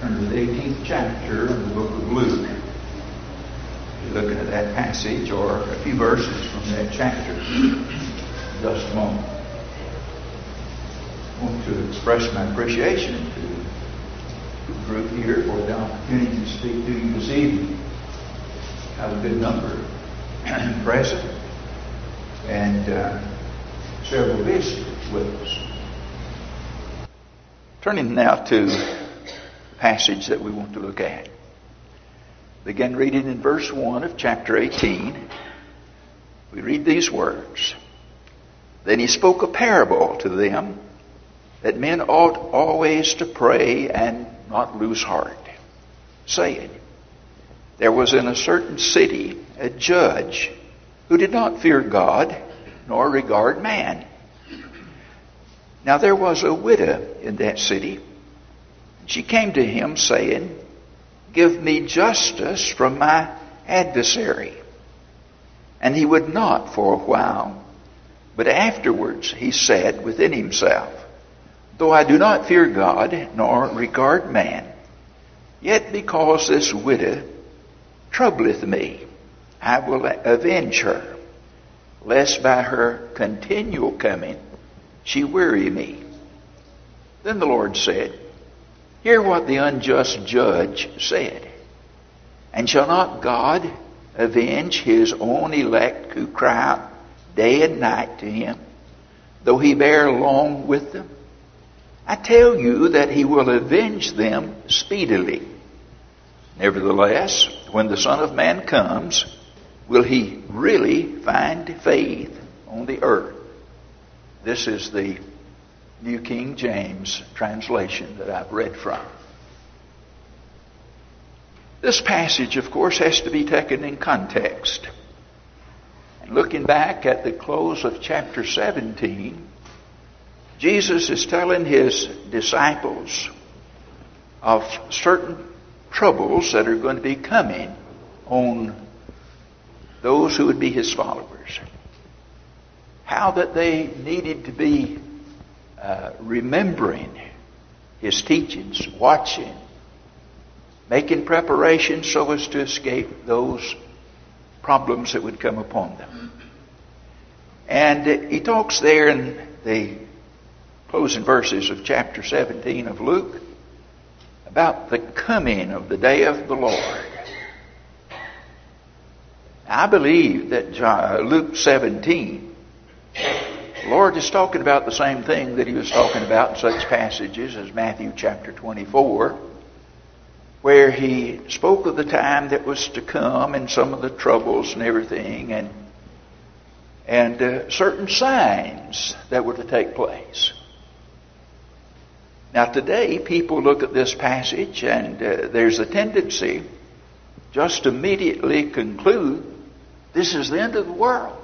Turn to the 18th chapter of the book of Luke. You're looking at that passage or a few verses from that chapter. Just a moment. I want to express my appreciation to the group here for the opportunity to speak to you this evening. I have a good number present and several visitors with us. Turning now to the passage that we want to look at. Begin reading in verse 1 of chapter 18. We read these words. Then he spoke a parable to them that men ought always to pray and not lose heart, saying, there was in a certain city a judge who did not fear God nor regard man. Now there was a widow in that city. She came to him saying, give me justice from my adversary. And he would not for a while. But afterwards he said within himself, though I do not fear God nor regard man, yet because this widow troubleth me, I will avenge her, lest by her continual coming she weary me. Then the Lord said, hear what the unjust judge said. And shall not God avenge his own elect who cry out day and night to him, though he bear long with them? I tell you that he will avenge them speedily. Nevertheless, when the Son of Man comes, will he really find faith on the earth? This is the New King James translation that I've read from. This passage, of course, has to be taken in context. And looking back at the close of chapter 17, Jesus is telling his disciples of certain troubles that are going to be coming on those who would be his followers. How that they needed to be remembering his teachings, watching, making preparations so as to escape those problems that would come upon them. And he talks there in the closing verses of chapter 17 of Luke about the coming of the day of the Lord. I believe that Luke 17, the Lord is talking about the same thing that he was talking about in such passages as Matthew chapter 24, where he spoke of the time that was to come and some of the troubles and everything and certain signs that were to take place. Now today people look at this passage and there's a tendency just to immediately conclude this is the end of the world.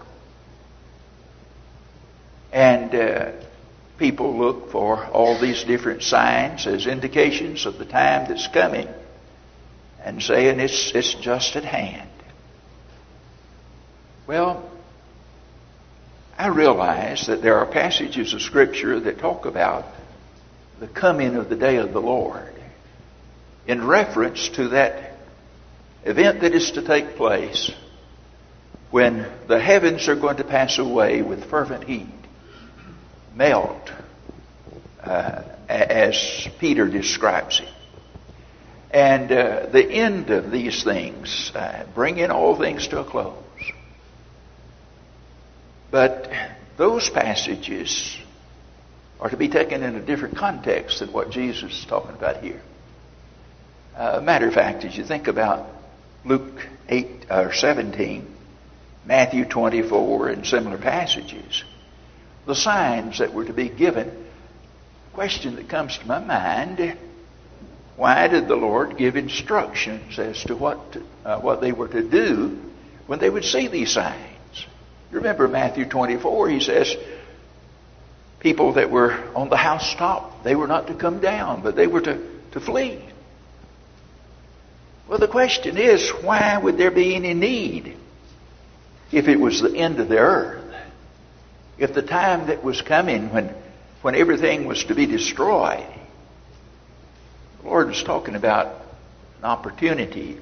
And people look for all these different signs as indications of the time that's coming and saying it's just at hand. Well, I realize that there are passages of Scripture that talk about the coming of the day of the Lord in reference to that event that is to take place when the heavens are going to pass away with fervent heat, melt, as Peter describes it. And the end of these things, bringing all things to a close. But those passages are to be taken in a different context than what Jesus is talking about here. Matter of fact, as you think about Luke 8 or 17, Matthew 24, and similar passages, the signs that were to be given, the question that comes to my mind, why did the Lord give instructions as to what they were to do when they would see these signs? Remember Matthew 24, he says, people that were on the housetop, they were not to come down, but they were to flee. Well, the question is, why would there be any need if it was the end of the earth? If the time that was coming when everything was to be destroyed, The Lord was talking about an opportunity.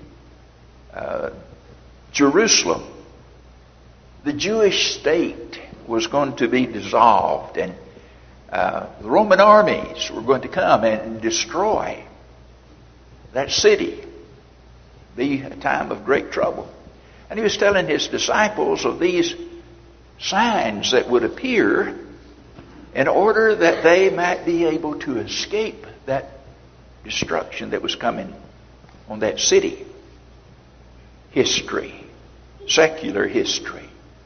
Jerusalem, the Jewish state, was going to be dissolved, and the Roman armies were going to come and destroy that city. Be a time of great trouble. And he was telling his disciples of these signs that would appear in order that they might be able to escape that destruction that was coming on that city. History, secular history,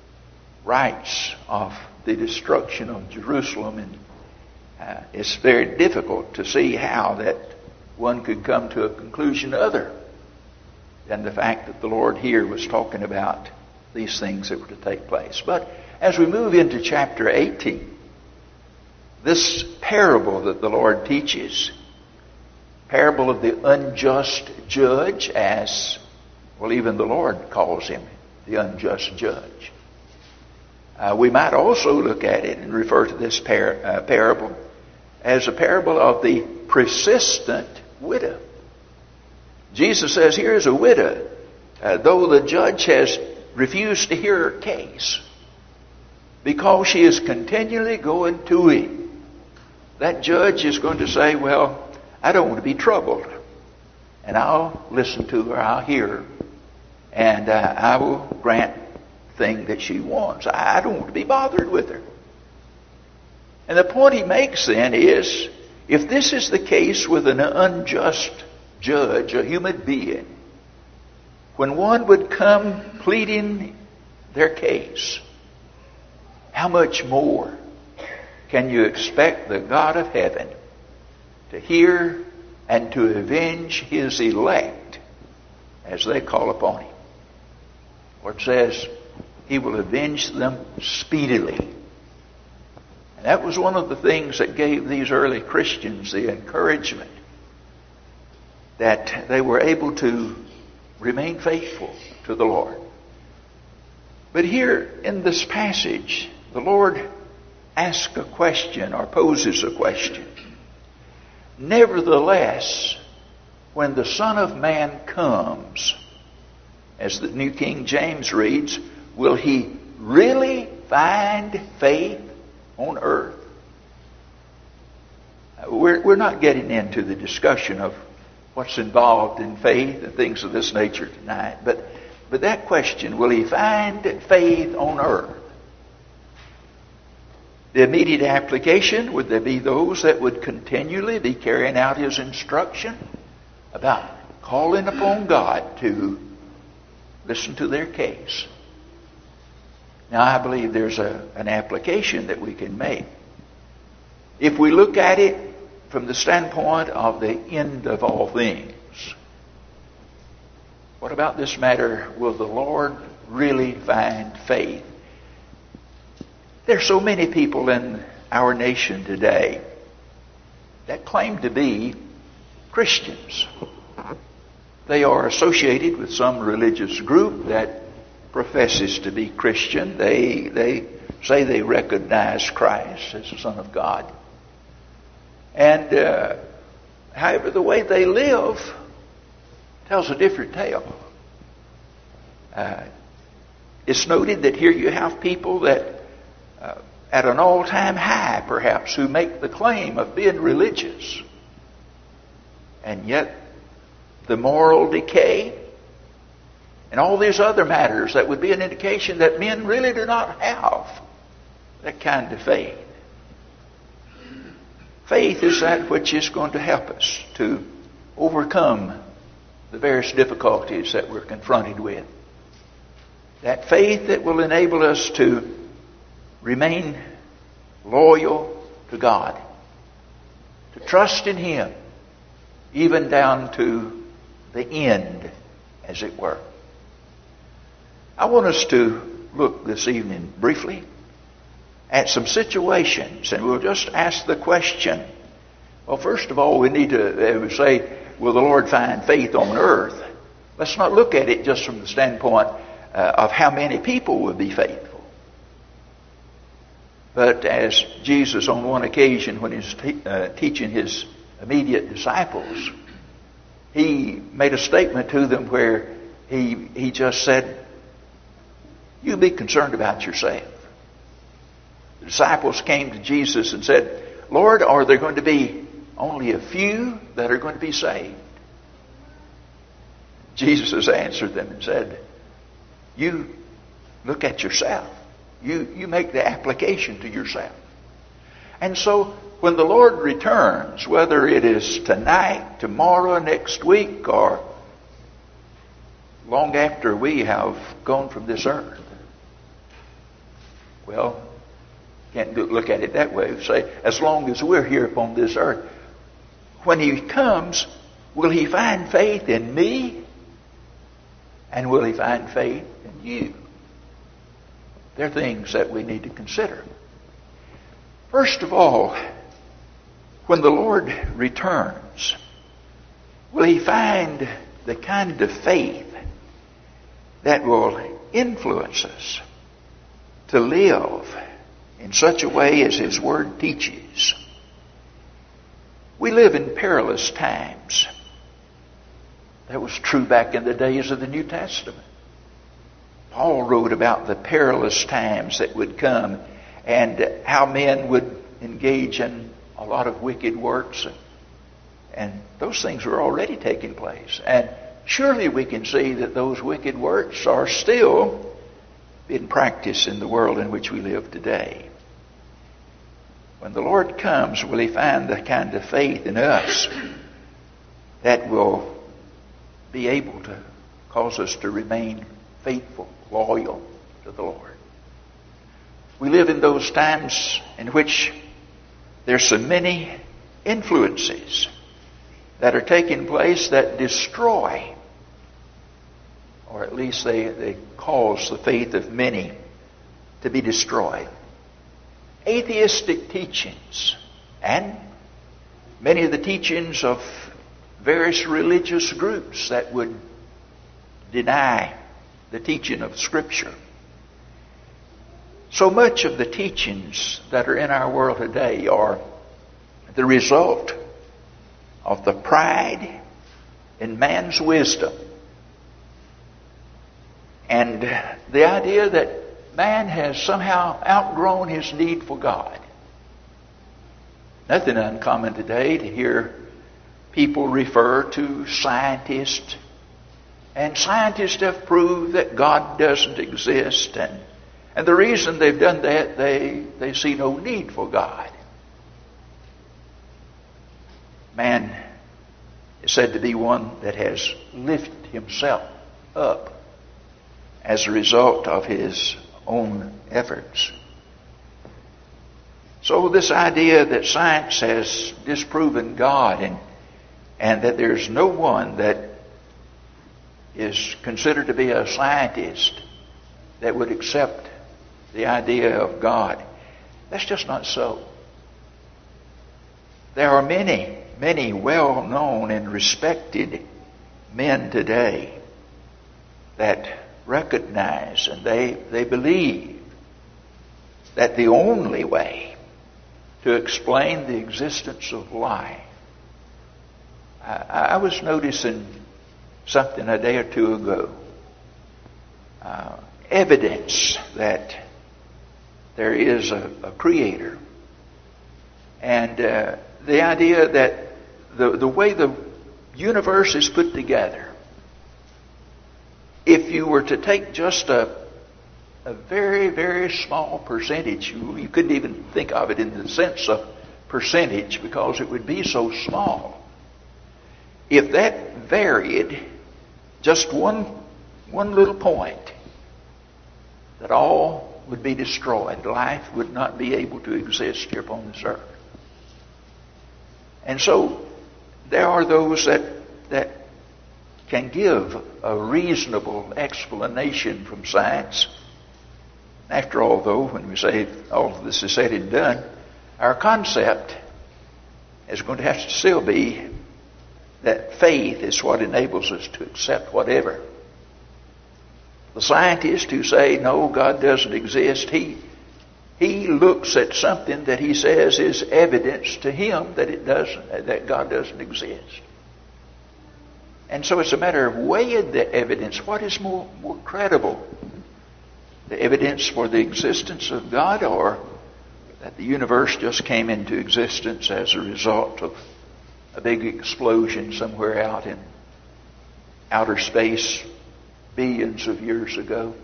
writes of the destruction of Jerusalem, and it's very difficult to see how that one could come to a conclusion other than the fact that the Lord here was talking about these things that were to take place. But as we move into chapter 18, this parable that the Lord teaches, parable of the unjust judge, as well, even the Lord calls him the unjust judge. We might also look at it and refer to this parable as a parable of the persistent widow. Jesus says, here is a widow, though the judge has refused to hear her case, because she is continually going to him. That judge is going to say, well, I don't want to be troubled. And I'll listen to her, I'll hear her, and I will grant the thing that she wants. I don't want to be bothered with her. And the point he makes then is, if this is the case with an unjust judge, a human being, when one would come pleading their case, how much more can you expect the God of heaven to hear and to avenge his elect as they call upon him? Lord says he will avenge them speedily. And that was one of the things that gave these early Christians the encouragement that they were able to remain faithful to the Lord. But here in this passage, the Lord asks a question or poses a question. Nevertheless, when the Son of Man comes, as the New King James reads, will he really find faith on earth? We're not getting into the discussion of what's involved in faith and things of this nature tonight. But that question, will he find faith on earth? The immediate application, would there be those that would continually be carrying out his instruction about calling upon God to listen to their case? Now, I believe there's an application that we can make. If we look at it from the standpoint of the end of all things, what about this matter? Will the Lord really find faith? There's so many people in our nation today that claim to be Christians. They are associated with some religious group that professes to be Christian. They say they recognize Christ as the Son of God. And however, the way they live tells a different tale. It's noted that here you have people that at an all-time high, perhaps, who make the claim of being religious. And yet, the moral decay and all these other matters that would be an indication that men really do not have that kind of faith. Faith is that which is going to help us to overcome the various difficulties that we're confronted with. That faith that will enable us to remain loyal to God, to trust in him, even down to the end, as it were. I want us to look this evening briefly at some situations, and we'll just ask the question. Well, first of all, we need to say, will the Lord find faith on earth? Let's not look at it just from the standpoint of how many people will be faithful. But as Jesus on one occasion when he was teaching his immediate disciples, he made a statement to them where he just said, "You be concerned about yourself." The disciples came to Jesus and said, "Lord, are there going to be only a few that are going to be saved?" Jesus answered them and said, "You look at yourself. You make the application to yourself." And so when the Lord returns, whether it is tonight, tomorrow, next week, or long after we have gone from this earth, well, can't look at it that way. Say, as long as we're here upon this earth, when He comes, will He find faith in me? And will He find faith in you? They're things that we need to consider. First of all, when the Lord returns, will He find the kind of faith that will influence us to live in such a way as His Word teaches? We live in perilous times. That was true back in the days of the New Testament. Paul wrote about the perilous times that would come and how men would engage in a lot of wicked works. And those things were already taking place. And surely we can see that those wicked works are still being practiced in the world in which we live today. When the Lord comes, will He find the kind of faith in us that will be able to cause us to remain faithful, loyal to the Lord? We live in those times in which there's so many influences that are taking place that destroy, or at least they cause the faith of many to be destroyed. Atheistic teachings and many of the teachings of various religious groups that would deny the teaching of Scripture. So much of the teachings that are in our world today are the result of the pride in man's wisdom and the idea that man has somehow outgrown his need for God. Nothing uncommon today to hear people refer to scientists, and scientists have proved that God doesn't exist, and the reason they've done that, they see no need for God. Man is said to be one that has lifted himself up as a result of his own efforts. So this idea that science has disproven God and that there's no one that is considered to be a scientist that would accept the idea of God, that's just not so. There are many, many well-known and respected men today that recognize and they believe that the only way to explain the existence of life. I was noticing something a day or two ago. Evidence that there is a creator. And the idea that the way the universe is put together, if you were to take just a very, very small percentage, you couldn't even think of it in the sense of percentage because it would be so small. If that varied just one little point, that all would be destroyed. Life would not be able to exist here upon this earth. And so there are those that can give a reasonable explanation from science. After all, though, when we say all of this is said and done, our concept is going to have to still be that faith is what enables us to accept whatever. The scientist who say, no, God doesn't exist, he looks at something that he says is evidence to him that God doesn't exist. And so it's a matter of weighing the evidence. What is more credible? The evidence for the existence of God, or that the universe just came into existence as a result of a big explosion somewhere out in outer space billions of years ago?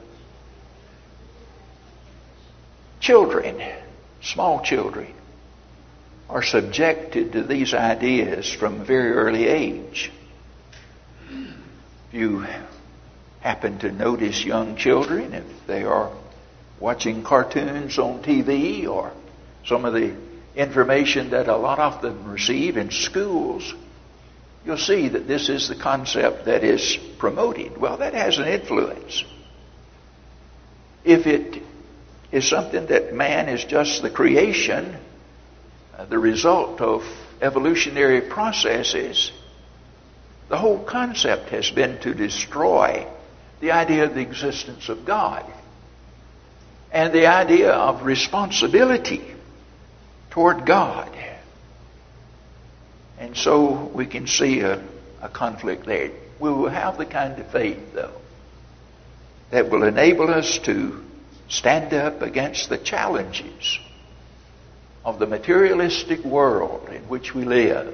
Children, small children, are subjected to these ideas from a very early age. If you happen to notice young children, if they are watching cartoons on TV or some of the information that a lot of them receive in schools, you'll see that this is the concept that is promoted. Well, that has an influence. If it is something that man is just the creation, the result of evolutionary processes, the whole concept has been to destroy the idea of the existence of God and the idea of responsibility toward God. And so we can see a conflict there. We will have the kind of faith, though, that will enable us to stand up against the challenges of the materialistic world in which we live.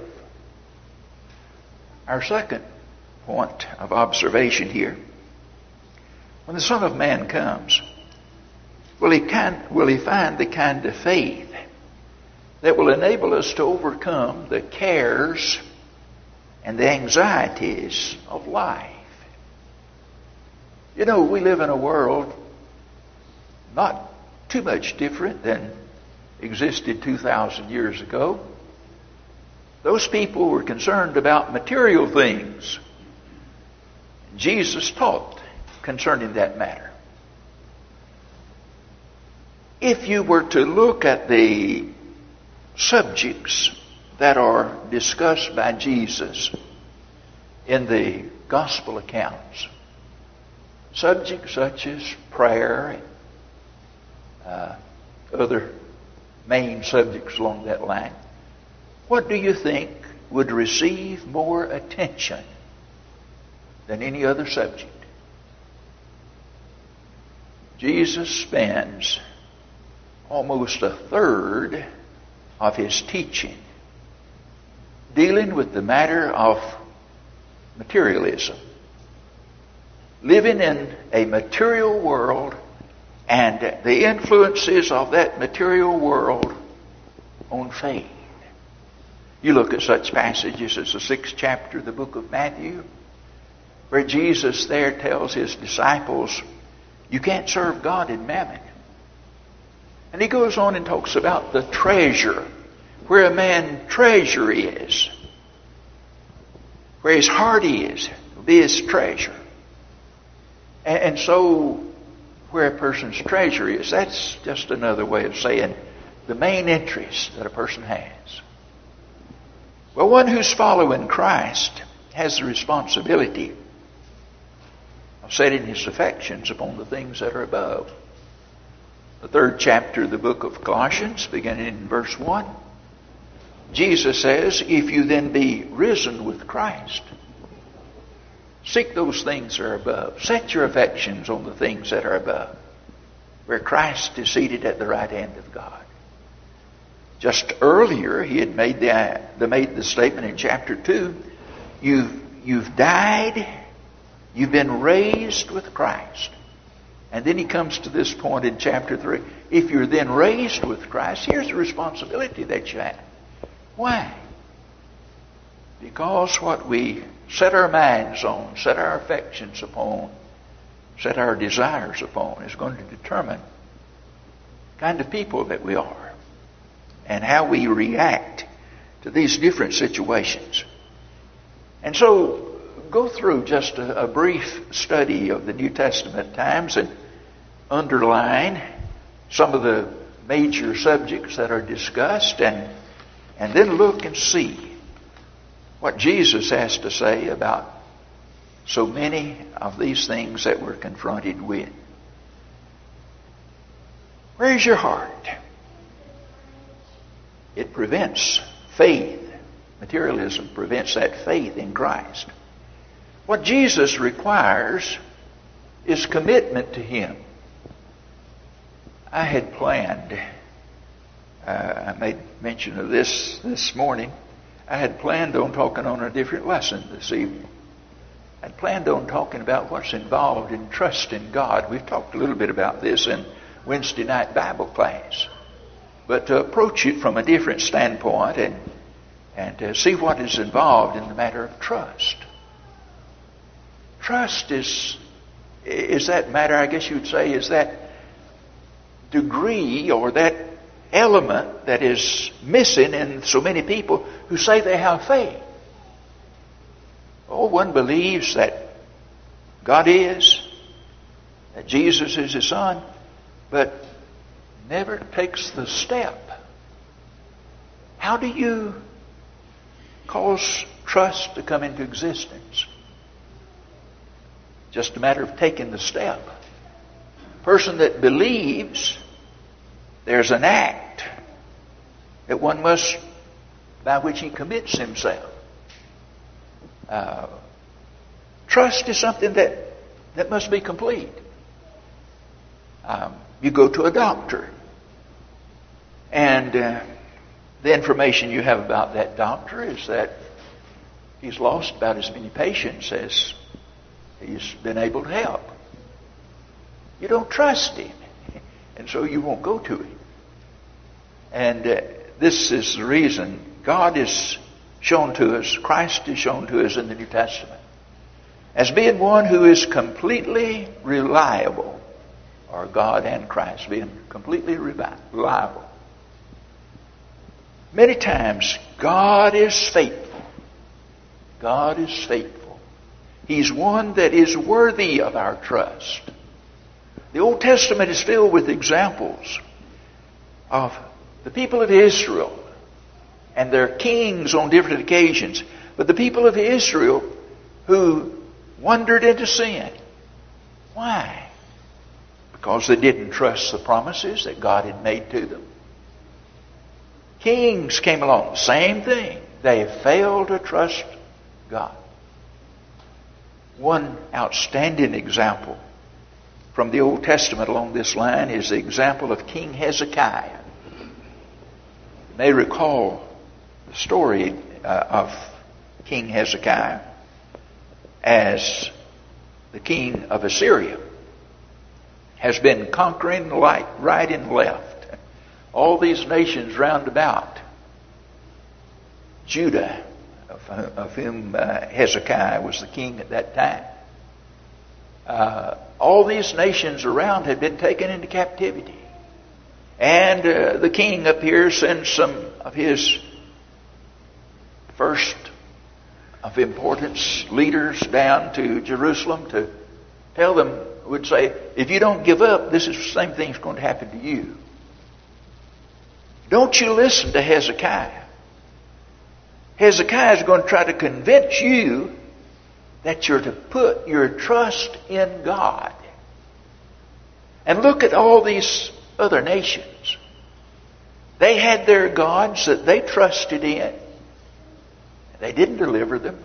Our second point of observation here: when the Son of Man comes, will he find the kind of faith that will enable us to overcome the cares and the anxieties of life? You know, we live in a world not too much different than existed 2,000 years ago. Those people were concerned about material things. Jesus taught concerning that matter. If you were to look at the subjects that are discussed by Jesus in the gospel accounts, subjects such as prayer and other main subjects along that line, what do you think would receive more attention than any other subject? Jesus spends almost a third of his teaching dealing with the matter of materialism, living in a material world and the influences of that material world on faith. You look at such passages as the 6th chapter of the book of Matthew, where Jesus there tells his disciples, you can't serve God and mammon. And he goes on and talks about the treasure, where a man's treasure is, where his heart is, will be his treasure. And so, where a person's treasure is, that's just another way of saying the main interest that a person has. Well, one who's following Christ has the responsibility of setting his affections upon the things that are above. The 3rd chapter of the book of Colossians, beginning in verse 1, Jesus says, if you then be risen with Christ, seek those things that are above. Set your affections on the things that are above, where Christ is seated at the right hand of God. Just earlier, he had made the statement in chapter 2, you've died, you've been raised with Christ. And then he comes to this point in chapter 3. If you're then raised with Christ, here's the responsibility that you have. Why? Because what we set our minds on, set our affections upon, set our desires upon is going to determine the kind of people that we are and how we react to these different situations. And so, go through just a brief study of the New Testament times and underline some of the major subjects that are discussed, and then look and see what Jesus has to say about so many of these things that we're confronted with. Where's your heart? It prevents faith. Materialism prevents that faith in Christ. What Jesus requires is commitment to Him. I had planned, I made mention of this morning, I had planned on talking on a different lesson this evening. I'd planned on talking about what's involved in trusting God. We've talked a little bit about this in Wednesday night Bible class. But to approach it from a different standpoint and to see what is involved in the matter of trust. Trust is that matter, I guess you would say, is that degree or that element that is missing in so many people who say they have faith. Oh, one believes that God is, that Jesus is His Son, but never takes the step. How do you cause trust to come into existence? Just a matter of taking the step. A person that believes, there's an act that one must, by which he commits himself. Trust is something that must be complete. You go to a doctor, and the information you have about that doctor is that he's lost about as many patients as he's been able to help. You don't trust him, and so you won't go to him. And this is the reason God is shown to us, Christ is shown to us in the New Testament as being one who is completely reliable, or God and Christ being completely reliable. Many times God is faithful. God is faithful. He's one that is worthy of our trust. The Old Testament is filled with examples of the people of Israel and their kings on different occasions. But the people of Israel who wandered into sin. Why? Because they didn't trust the promises that God had made to them. Kings came along, same thing. They failed to trust God. One outstanding example from the Old Testament along this line is the example of King Hezekiah. You may recall the story of King Hezekiah as the king of Assyria has been conquering right and left all these nations round about. Judah, of whom Hezekiah was the king at that time. All these nations around had been taken into captivity. And the king up here sends some of his first of importance leaders down to Jerusalem to tell them, would say, if you don't give up, this is the same thing that's going to happen to you. Don't you listen to Hezekiah. Hezekiah is going to try to convince you that you're to put your trust in God. And look at all these other nations. They had their gods that they trusted in. They didn't deliver them.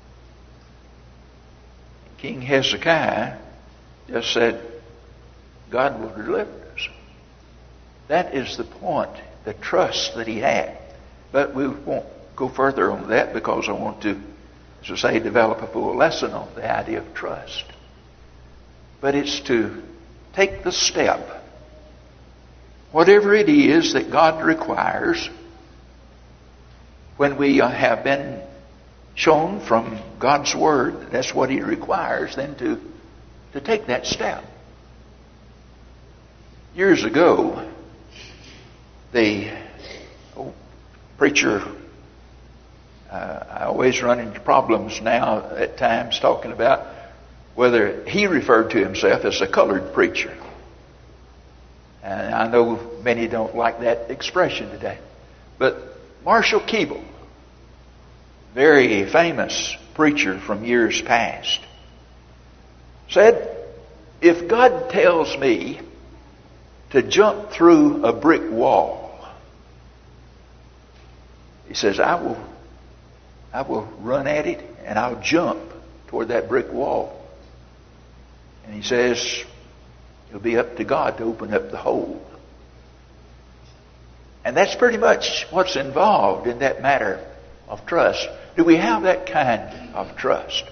King Hezekiah just said, God will deliver us. That is the point, the trust that he had. But we won't go further on that because I want to, as I say, develop a full lesson on the idea of trust. But it's to take the step, whatever it is that God requires, when we have been shown from God's Word that's what He requires, then to take that step. Years ago, the preacher, I always run into problems now at times talking about whether he referred to himself as a colored preacher. And I know many don't like that expression today. But Marshall Keeble, very famous preacher from years past, said, if God tells me to jump through a brick wall, he says, I will run at it and I'll jump toward that brick wall. And he says, it'll be up to God to open up the hole. And that's pretty much what's involved in that matter of trust. Do we have that kind of trust?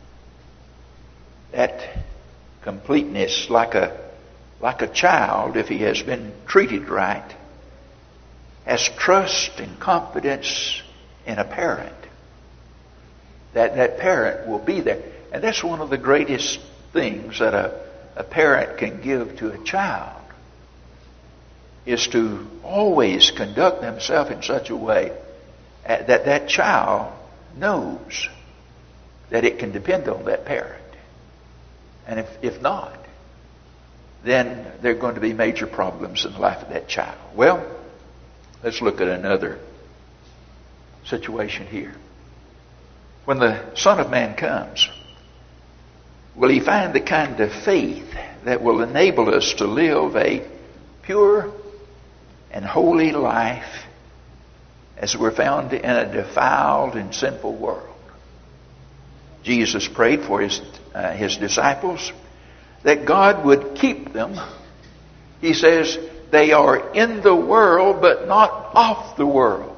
That completeness, like a child, if he has been treated right, has trust and confidence in a parent. That parent will be there. And that's one of the greatest things that a parent can give to a child, is to always conduct themselves in such a way that that child knows that it can depend on that parent. And if not, then there are going to be major problems in the life of that child. Well, let's look at another situation here. When the Son of Man comes, will he find the kind of faith that will enable us to live a pure and holy life as we're found in a defiled and sinful world? Jesus prayed for his disciples that God would keep them. He says, they are in the world, but not of the world.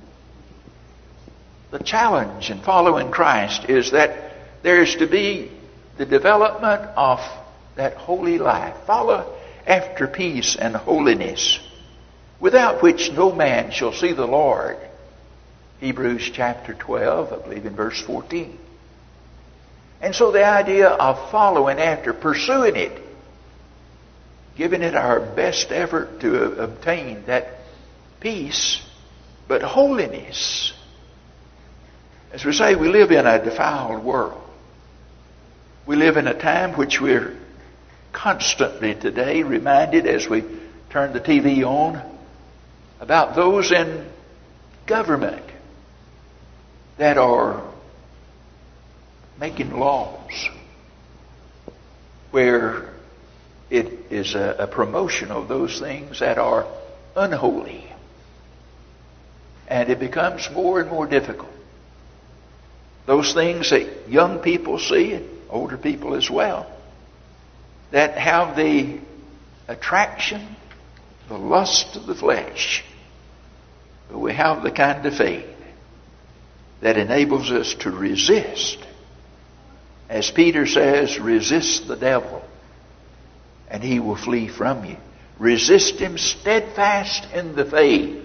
The challenge in following Christ is that there is to be the development of that holy life. Follow after peace and holiness, without which no man shall see the Lord. Hebrews chapter 12, I believe in verse 14. And so the idea of following after, pursuing it, giving it our best effort to obtain that peace, but holiness. As we say, we live in a defiled world. We live in a time which we're constantly today reminded as we turn the TV on about those in government that are making laws where it is a promotion of those things that are unholy. And it becomes more and more difficult. Those things that young people see, and older people as well, that have the attraction, the lust of the flesh. But we have the kind of faith that enables us to resist. As Peter says, resist the devil and he will flee from you. Resist him steadfast in the faith.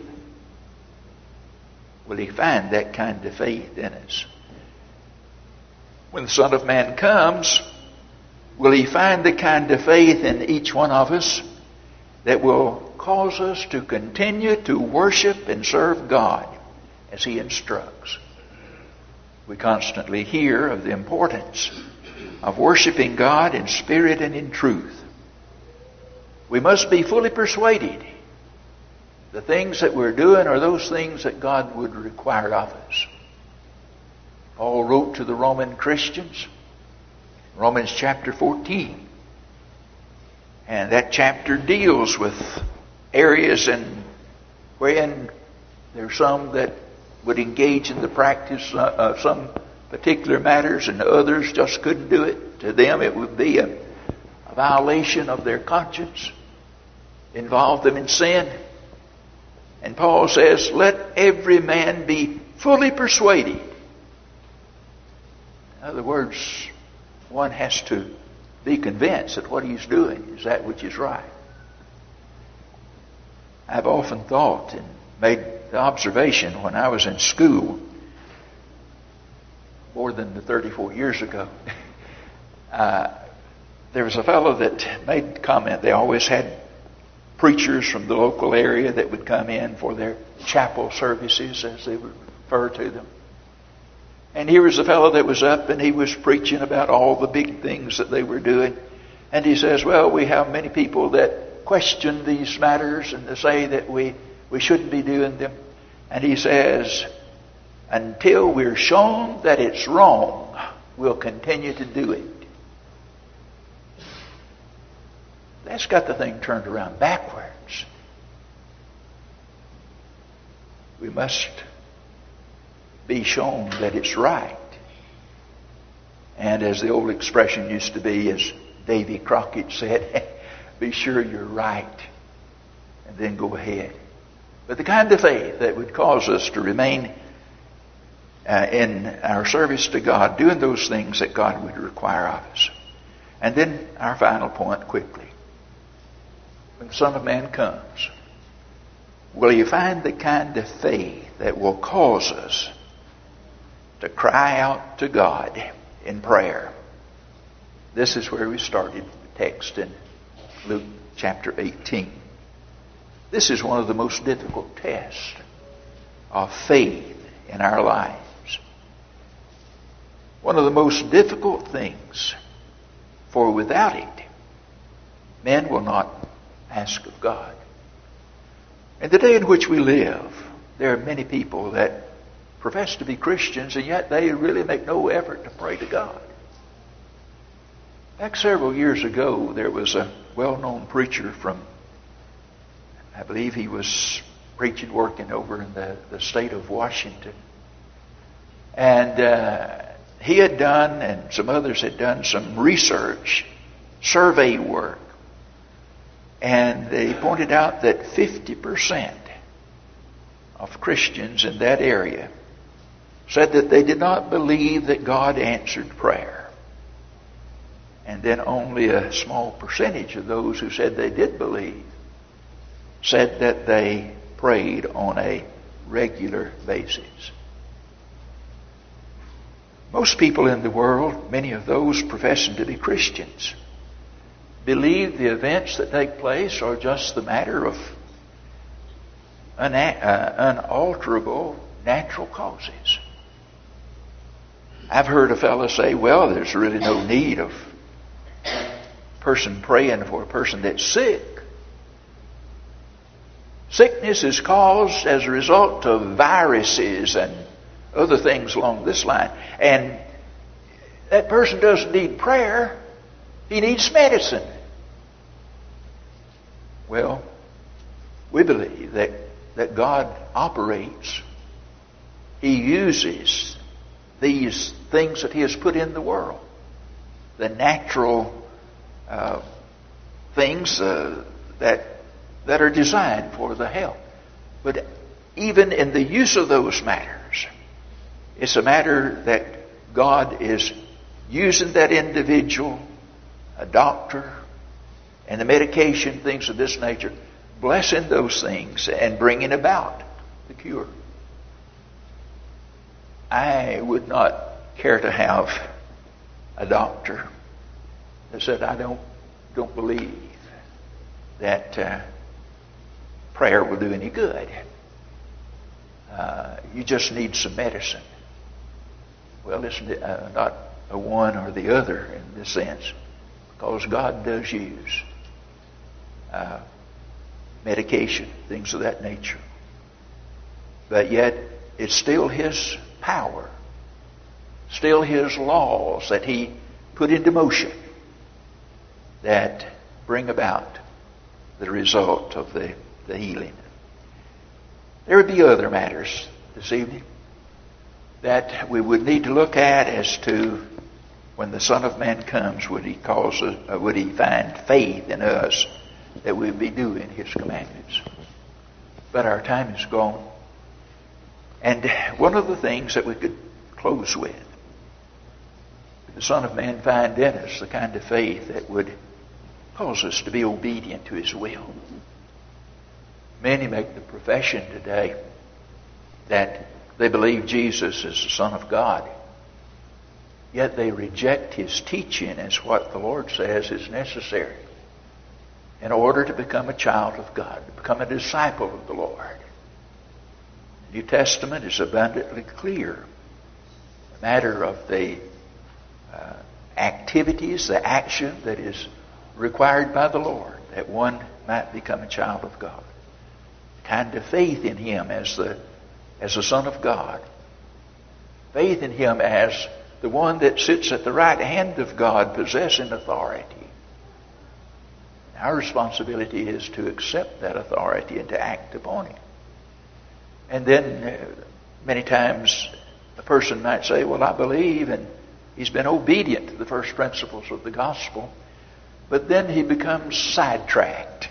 Will he find that kind of faith in us? When the Son of Man comes, will he find the kind of faith in each one of us that will cause us to continue to worship and serve God as he instructs? We constantly hear of the importance of worshiping God in spirit and in truth. We must be fully persuaded the things that we're doing are those things that God would require of us. Paul wrote to the Roman Christians, Romans chapter 14. And that chapter deals with areas wherein there are some that would engage in the practice of some particular matters and others just couldn't do it. To them it would be a violation of their conscience, involve them in sin. And Paul says, let every man be fully persuaded. In other words, one has to be convinced that what he's doing is that which is right. I've often thought and made the observation when I was in school, more than 34 years ago, there was a fellow that made the comment. They always had preachers from the local area that would come in for their chapel services, as they would refer to them. And here was a fellow that was up and he was preaching about all the big things that they were doing. And he says, well, we have many people that question these matters and they say that we shouldn't be doing them. And he says, until we're shown that it's wrong, we'll continue to do it. That's got the thing turned around backwards. We must be shown that it's right. And And as the old expression used to be, as Davy Crockett said, be sure you're right and then go ahead. But the kind of faith that would cause us to remain in our service to God, doing those things that God would require of us. And then our final point quickly. When the Son of Man comes, will you find the kind of faith that will cause us to cry out to God in prayer? This is where we started the text in Luke chapter 18. This is one of the most difficult tests of faith in our lives. One of the most difficult things, for without it, men will not ask of God. In the day in which we live, there are many people that profess to be Christians, and yet they really make no effort to pray to God. Back several years ago, there was a well-known preacher from, I believe he was preaching, working over in the state of Washington. And he had done, and some others had done, some research, survey work. And they pointed out that 50% of Christians in that area said that they did not believe that God answered prayer. And then only a small percentage of those who said they did believe said that they prayed on a regular basis. Most people in the world, many of those professing to be Christians, believe the events that take place are just the matter of unalterable natural causes. I've heard a fellow say, well, there's really no need of a person praying for a person that's sick. Sickness is caused as a result of viruses and other things along this line. And that person doesn't need prayer. He needs medicine. Well, we believe that God operates. He uses these things that He has put in the world. The natural things that are designed for the health. But even in the use of those matters, it's a matter that God is using that individual, a doctor, and the medication, things of this nature, blessing those things and bringing about the cure. I would not care to have a doctor that said, I don't believe that prayer will do any good. You just need some medicine. Well, it's not a one or the other in this sense, because God does use medication, things of that nature. But yet, it's still His power, still His laws that He put into motion that bring about the result of the healing. There would be other matters this evening that we would need to look at as to when the Son of Man comes, would He find faith in us that we'll be doing His commandments. But our time is gone. And one of the things that we could close with, the Son of Man find in us the kind of faith that would cause us to be obedient to His will. Many make the profession today that they believe Jesus is the Son of God, yet they reject His teaching as what the Lord says is necessary in order to become a child of God, to become a disciple of the Lord. The New Testament is abundantly clear. The matter of the activities, the action that is required by the Lord, that one might become a child of God. The kind of faith in Him as the Son of God. Faith in Him as the one that sits at the right hand of God, possessing authority. Our responsibility is to accept that authority and to act upon it. And then many times a person might say, well, I believe, and He's been obedient to the first principles of the gospel, but then he becomes sidetracked.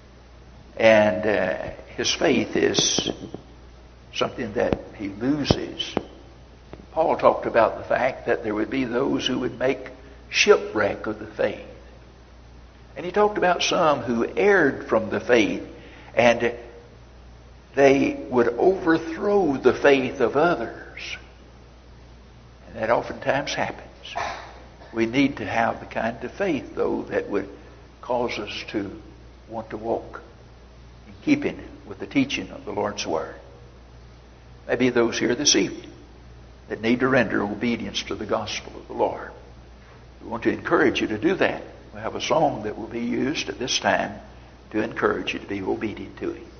And his faith is something that he loses. Paul talked about the fact that there would be those who would make shipwreck of the faith. And he talked about some who erred from the faith, and they would overthrow the faith of others. And that oftentimes happens. We need to have the kind of faith, though, that would cause us to want to walk in keeping with the teaching of the Lord's Word. Maybe those here this evening that need to render obedience to the gospel of the Lord. We want to encourage you to do that. We have a song that will be used at this time to encourage you to be obedient to Him.